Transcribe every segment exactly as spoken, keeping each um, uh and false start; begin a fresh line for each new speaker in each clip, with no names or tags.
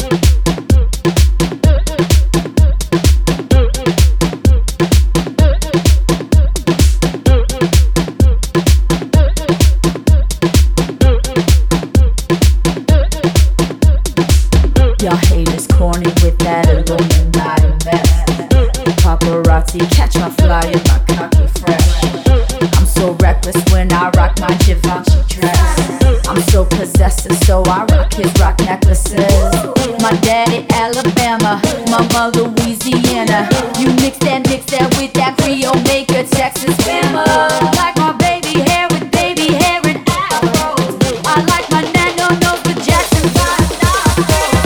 Y'all haters corny with that Illuminati mess. Paparazzi catch my fly in my cocky fresh. I'm so reckless when I rock my Givenchy dress. I'm so possessive, so I rock his rock necklaces. My daddy Alabama, mama Louisiana. You mix that, mix that with that Creole, make a Texas Bama. Like my baby hair with baby hair and afros. I like my nano nose with Jackson five nostrils.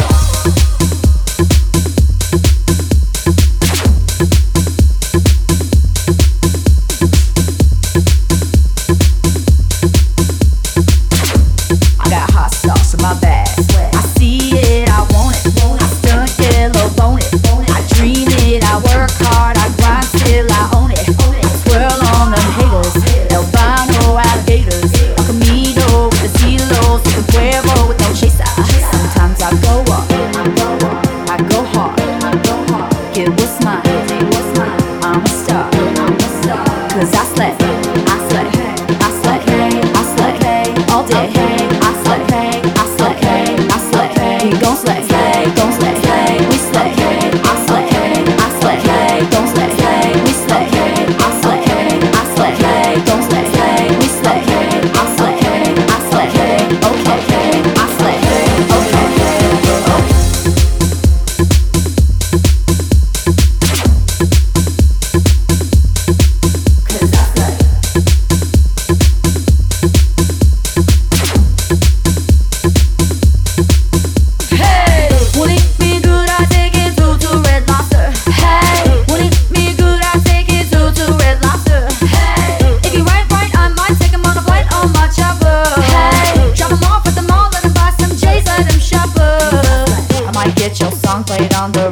I got hot sauce in my bag. I see it, I want it. I stunt yellow, bone it. I dream it, I work hard, I grind till I own it. I swirl on them haters, albino alligators. El Camino with the silos, the Cuervo with no chaser. Sometimes I go up, I go hard. Get what's mine, I'm a star. Cause I slay, I slay, I slay, I slay all day. I slay, I slay, I slay. We gon' slay, gon' slay, we slay. I slay, I slay, gon' slay, we slay. I slay, I slay, gon' slay, we slay. I slay, I slay, okay, I slay, okay, okay. Cause I slay. Hey, won't it be good? I take it to to Red Lobster. Hey, won't it be good? I take it to to Red Lobster. Hey, if you right, right, I might take him on a flight on my chopper. Hey, drop him off at the mall, let him buy some J's, let him shop. I might get your song played on the